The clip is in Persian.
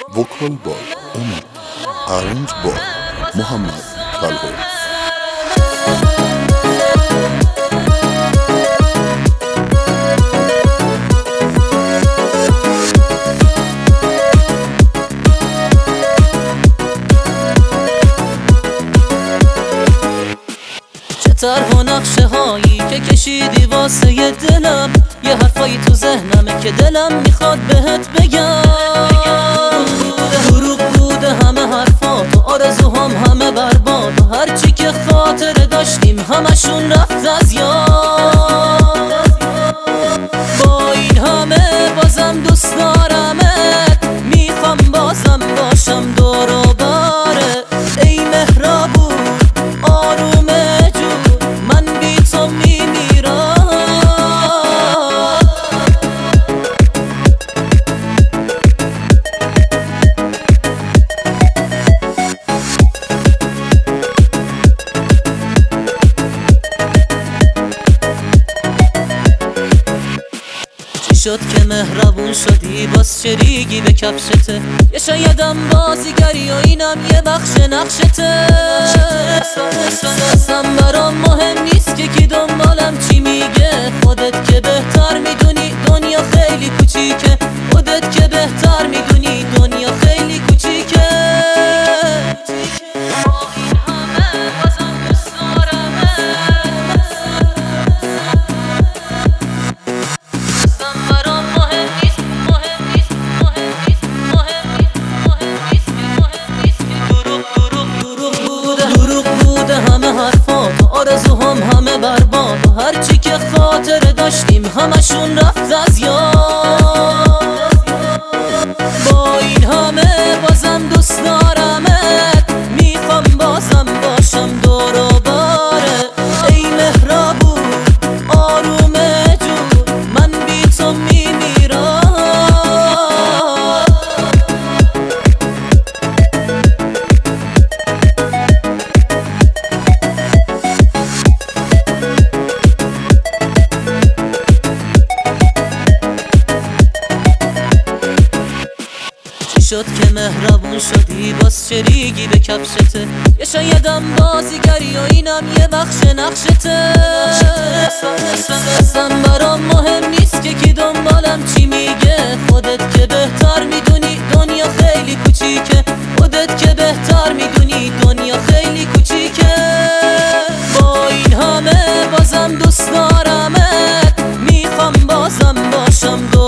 vocal by Omid, arranged by Muhammad Talho. طرح و نقشه هایی که کشیدی واسه دلم، یه حرفایی تو ذهنمه که دلم میخواد بهت بگم. دروغ بوده همه حرفات و آرزوهام همه برباد، و هرچی که خاطره داشتیم همشون رفت از یاد. با این همه بازم دوست دارمت، میخوام بازم باشم دور و بره. ای مهربون آروم شد که مهربون شدی باز شریگی به کفشته، یه شایدم بازیگری و اینم یه بخش نقشته. اصلا برام مهم نیست که کی دنبالم چی میگه، خودت که بهتر میدونی دنیا خیلی کوچیکه. خودت که بهتر میدونی دنیا خیلی کوچیکه. آرزوهام همه برباد، و هرچی که خاطره داشتیم همشون رفت از یاد. با این همه بازم دوست دارمت، میخوام بازم باشم دور و بره. ای مهربون آروم جون من بی تو میمیرم. شد که مهربون شدی باز شریگی به کفشته، یه شایدم بازیگری و اینم یه بخش نقشته. اصلا برام مهم نیست که کی دنبالم چی میگه، خودت که بهتر میدونی دنیا خیلی کوچیکه. خودت که بهتر میدونی دنیا خیلی کوچیکه. با این همه بازم دوست دارمت، میخوام بازم باشم